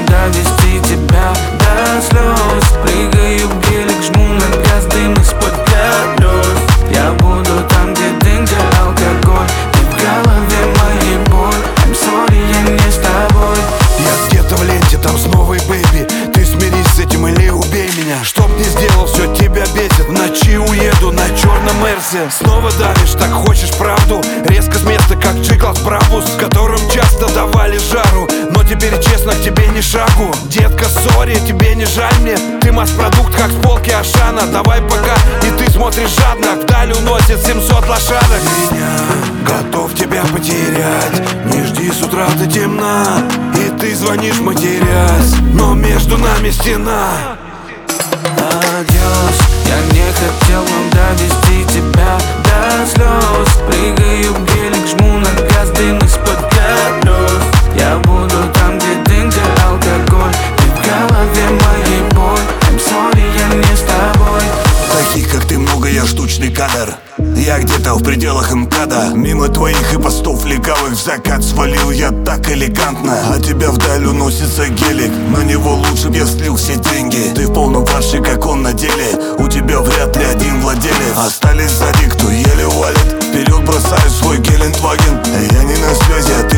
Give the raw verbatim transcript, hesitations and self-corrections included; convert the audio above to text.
довести тебя до слез. Прыгаю в гелик, жму на газ, дым из-под колес. Я буду там, где дым, где алкоголь. Ты в голове моей боль. I'm sorry, я не с тобой. Я где-то в ленте, там с новой бэйби. Ты смирись с этим или убей меня. Чтоб не сделал, все тебя бесит. В ночи уеду на черном Мерсе. Снова давишь, так хочешь правду. Резко с места, как Джиглас Брабус, которым часто давали жару. Но теперь честно, к тебе ни шагу. Детка, сори, тебе не жаль мне. Ты масс-продукт, как с полки Ашана. Давай пока, и ты смотришь жадно. Вдаль уносит семьсот лошадок. Меня готов тебя потерять. Не жди, с утра ты темна. И ты звонишь, матерясь, но между нами стена. Адьос, я не хотел, но довести тебя до слез. Прыгаю в гелик, жму на газ, дым из-под колес. Я буду там, где дым, где алкоголь. Ты в голове моей боль. I'm sorry, я не с тобой. Таких, как ты, много, я штучный кадр. Я где-то в пределах МКАДа. Мимо твоих и постов легавых в закат свалил я так элегантно. А тебя вдаль уносится гелик. На него лучше б я слил все деньги. Ты в полном фарше, как он на деле. У тебя вряд ли один владелец. Остались сзади, кто еле валит. Вперед бросаю свой Гелендваген. Я не на связи, а ты